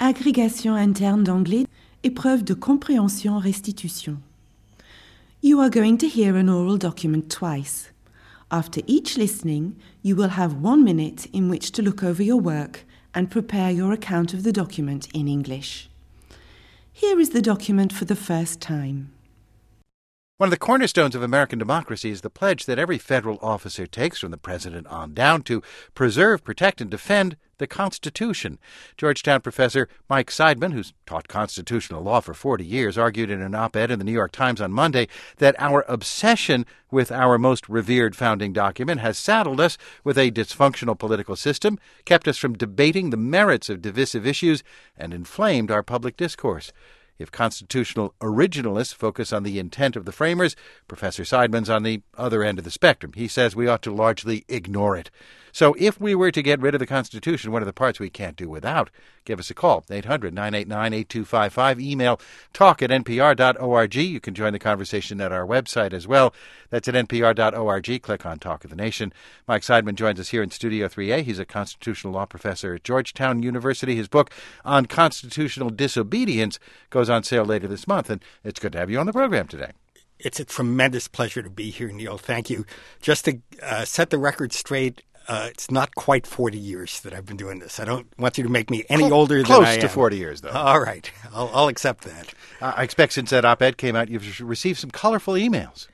Agrégation interne d'anglais, épreuve de compréhension-restitution. You are going to hear an oral document twice. After each listening, you will have 1 minute in which to look over your work and prepare your account of the document in English. Here is the document for the first time. One of the cornerstones of American democracy is the pledge that every federal officer takes from the president on down to preserve, protect, and defend the Constitution. Georgetown professor Mike Seidman, who's taught constitutional law for 40 years, argued in an op-ed in the New York Times on Monday that our obsession with our most revered founding document has saddled us with a dysfunctional political system, kept us from debating the merits of divisive issues, and inflamed our public discourse. If constitutional originalists focus on the intent of the framers, Professor Seidman's on the other end of the spectrum. He says we ought to largely ignore it. So if we were to get rid of the Constitution, what are the parts we can't do without? Give us a call, 800-989-8255. Email talk@npr.org. You can join the conversation at our website as well. That's at npr.org. Click on Talk of the Nation. Mike Seidman joins us here in Studio 3A. He's a constitutional law professor at Georgetown University. His book on constitutional disobedience goes on sale later this month, and it's good to have you on the program today. It's a tremendous pleasure to be here, Neil. Thank you. Just to set the record straight, it's not quite 40 years that I've been doing this. I don't want you to make me any older than I am. Close to 40 years, though. All right. I'll accept that. I expect since that op-ed came out, you've received some colorful emails.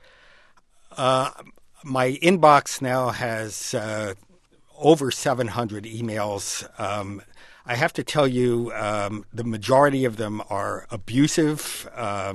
My inbox now has over 700 emails. I have to tell you, the majority of them are abusive.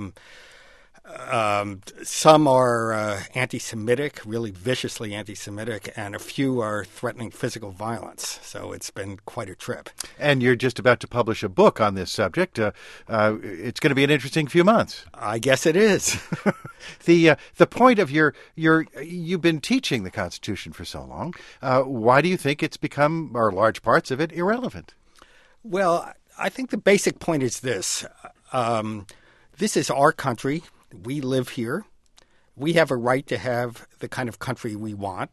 Some are anti-Semitic, really viciously anti-Semitic, and a few are threatening physical violence. So it's been quite a trip. And you're just about to publish a book on this subject. It's going to be an interesting few months. I guess it is. The point of you've been teaching the Constitution for so long. Why do you think it's become, or large parts of it, irrelevant? Well, I think the basic point is this. This is our country. We live here. We have a right to have the kind of country we want.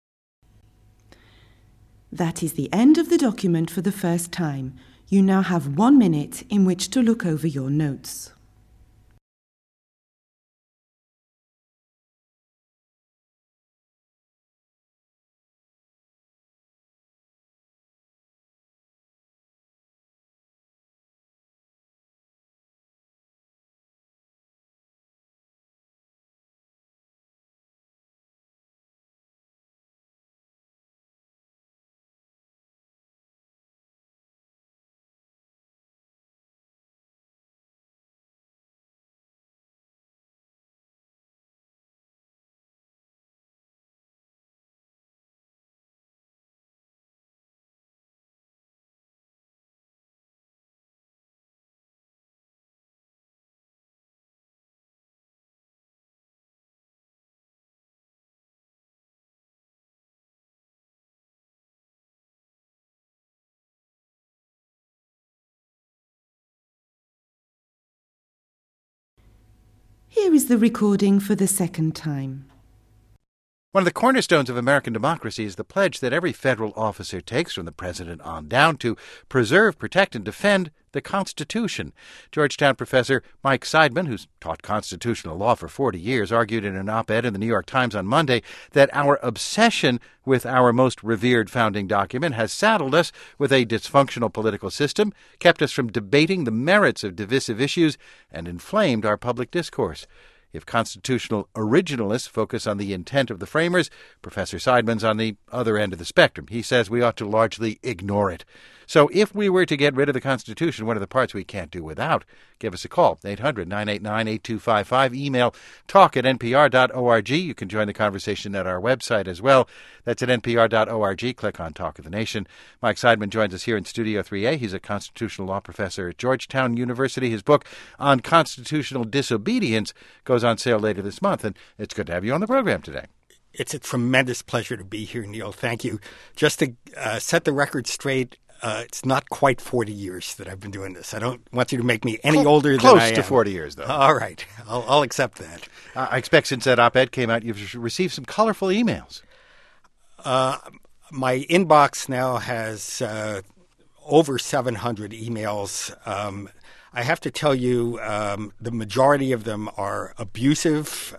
That is the end of the document for the first time. You now have 1 minute in which to look over your notes. Here is the recording for the second time. One of the cornerstones of American democracy is the pledge that every federal officer takes from the president on down to preserve, protect, and defend the Constitution. Georgetown professor Mike Seidman, who's taught constitutional law for 40 years, argued in an op-ed in the New York Times on Monday that our obsession with our most revered founding document has saddled us with a dysfunctional political system, kept us from debating the merits of divisive issues, and inflamed our public discourse. If constitutional originalists focus on the intent of the framers, Professor Seidman's on the other end of the spectrum. He says we ought to largely ignore it. So if we were to get rid of the Constitution, what are the parts we can't do without? Give us a call, 800-989-8255. Email talk@npr.org. You can join the conversation at our website as well. That's at npr.org. Click on Talk of the Nation. Mike Seidman joins us here in Studio 3A. He's a constitutional law professor at Georgetown University. His book on constitutional disobedience goes on sale later this month, and it's good to have you on the program today. It's a tremendous pleasure to be here, Neil. Thank you. Just to set the record straight, it's not quite 40 years that I've been doing this. I don't want you to make me any older than I am. Close to 40 years, though. All right. I'll accept that. I expect since that op-ed came out, you've received some colorful emails. My inbox now has over 700 emails. I have to tell you, the majority of them are abusive.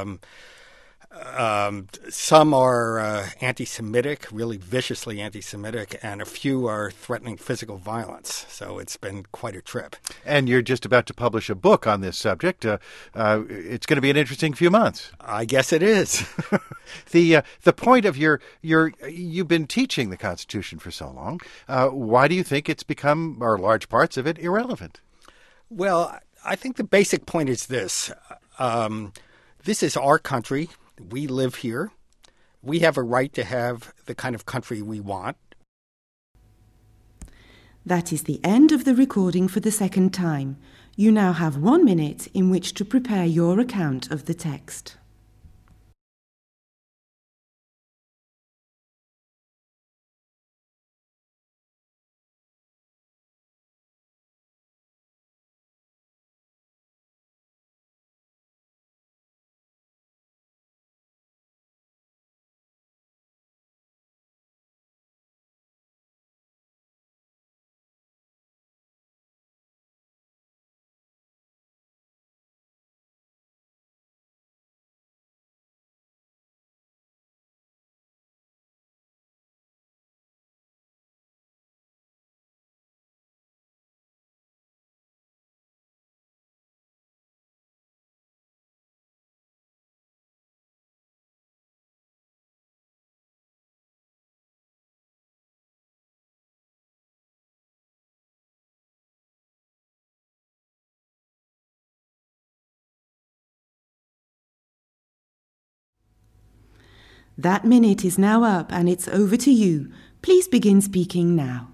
Some are anti-Semitic, really viciously anti-Semitic, and a few are threatening physical violence. So it's been quite a trip. And you're just about to publish a book on this subject. It's going to be an interesting few months. I guess it is. The point of you've been teaching the Constitution for so long. Why do you think it's become, or large parts of it, irrelevant? Well, I think the basic point is this. This is our country. We live here. We have a right to have the kind of country we want. That is the end of the recording for the second time. You now have 1 minute in which to prepare your account of the text. That minute is now up and it's over to you. Please begin speaking now.